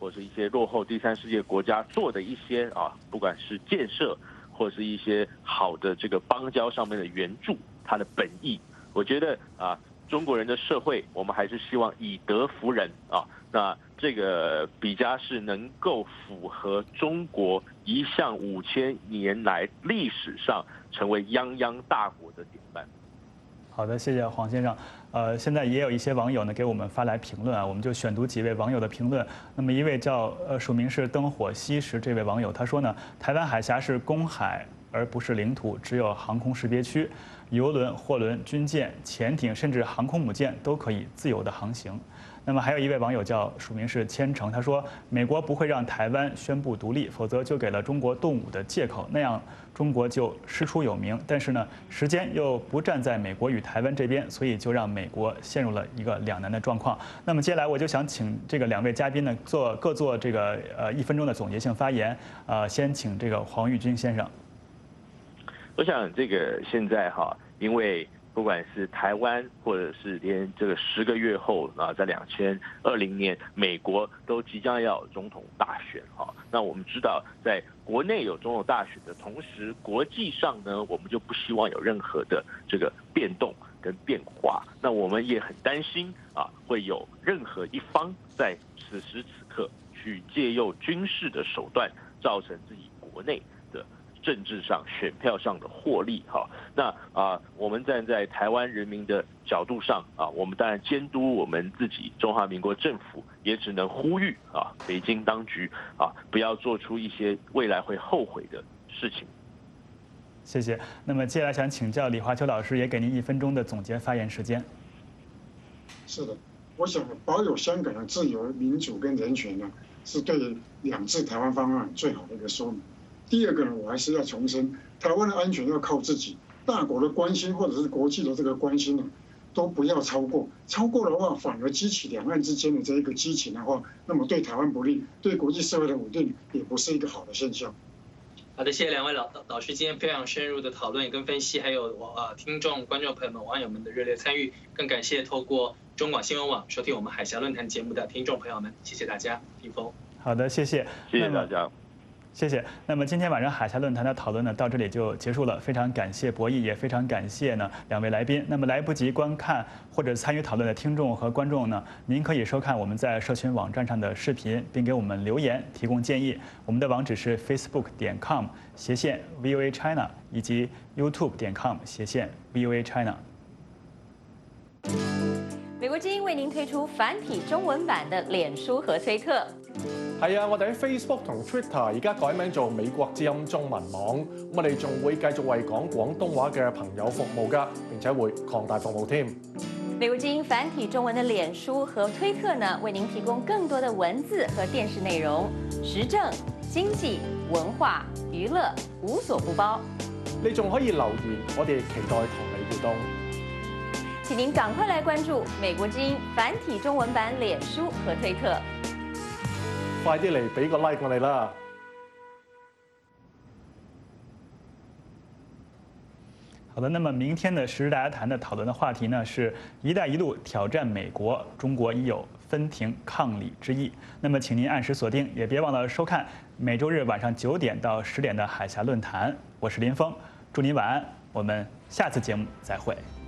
或者是一些落后第三世界国家做的一些啊，不管是建设或者是一些好的这个邦交上面的援助，它的本意，我觉得啊，中国人的社会，我们还是希望以德服人啊。那这个比较是能够符合中国一向五千年来历史上成为泱泱大国的典范。 好的，谢谢黄先生。呃，现在也有一些网友呢给我们发来评论啊，我们就选读几位网友的评论。那么一位叫呃署名是灯火西石这位网友，他说呢，台湾海峡是公海而不是领土，只有航空识别区，邮轮、货轮、军舰、潜艇甚至航空母舰都可以自由的航行。那么还有一位网友叫署名是千城，他说美国不会让台湾宣布独立，否则就给了中国动武的借口，那样中国就师出有名。但是呢，时间又不站在美国与台湾这边，所以就让美国陷入了一个两难的状况。那么接下来我就想请这个两位嘉宾呢做各做这个呃一分钟的总结性发言。呃，先请这个黄玉军先生。 我想这个现在哈，因为不管是台湾，或者是连这个十个月后啊，在两千二零年，美国都即将要有总统大选哈。那我们知道，在国内有总统大选的同时，国际上呢，我们就不希望有任何的这个变动跟变化。那我们也很担心啊，会有任何一方在此时此刻去借用军事的手段，造成自己国内的政治上、选票上的获利哈，那啊，我们站在台湾人民的角度上啊，我们当然监督我们自己中华民国政府，也只能呼吁啊，北京当局啊，不要做出一些未来会后悔的事情。 谢谢。那么接下来想请教李华秋老师，也给您一分钟的总结发言时间。 是的，我想保有香港的自由、民主跟人权呢，是对两制台湾方案最好的一个说明。第二个呢，我还是要重申，台湾的安全要靠自己，大国的关心或者是国际的这个关心呢，都不要超过。超过的话，反而激起两岸之间的这一个激情的话，那么对台湾不利，对国际社会的稳定也不是一个好的现象。 好的，谢谢两位老老师今天非常深入的讨论跟分析，还有我呃听众、观众朋友们、网友们的热烈参与，更感谢透过中广新闻网收听我们海峡论坛节目的听众朋友们，谢谢大家，听风。 好的，谢谢， 谢谢大家。 谢谢。那么今天晚上海峡论坛的讨论呢，到这里就结束了。非常感谢博弈，也非常感谢呢两位来宾。那么来不及观看或者参与讨论的听众和观众呢，您可以收看我们在社群网站上的视频，并给我们留言提供建议。我们的网址是 facebook 点 com 斜线 V O A China 以及 YouTube 点 com 斜线 V O A China。 美國之音為您推出繁體中文版的臉書和推特。 係啊，我哋喺 Facebook 同 Twitter 而家改名做美國之音中文網，我哋仲會繼續為講廣東話嘅朋友服務㗎，並且會擴大服務添。 美國之音繁體中文的臉書和推特呢，為您提供更多的文字和電視內容，時政、經濟、文化、娛樂無所不包。 你仲可以留言，我哋期待同你互動。 請您趕快來關注美國之音繁體中文版臉書和推特。 快啲嚟俾個 like 我哋啦！ 好的，那么明天的时事大家谈的讨论的话题呢是“一带一路挑战美国，中国已有分庭抗礼之意”。那么请您按时锁定，也别忘了收看每周日晚上九点到十点的海峡论坛。我是林峰，祝您晚安，我们下次节目再会。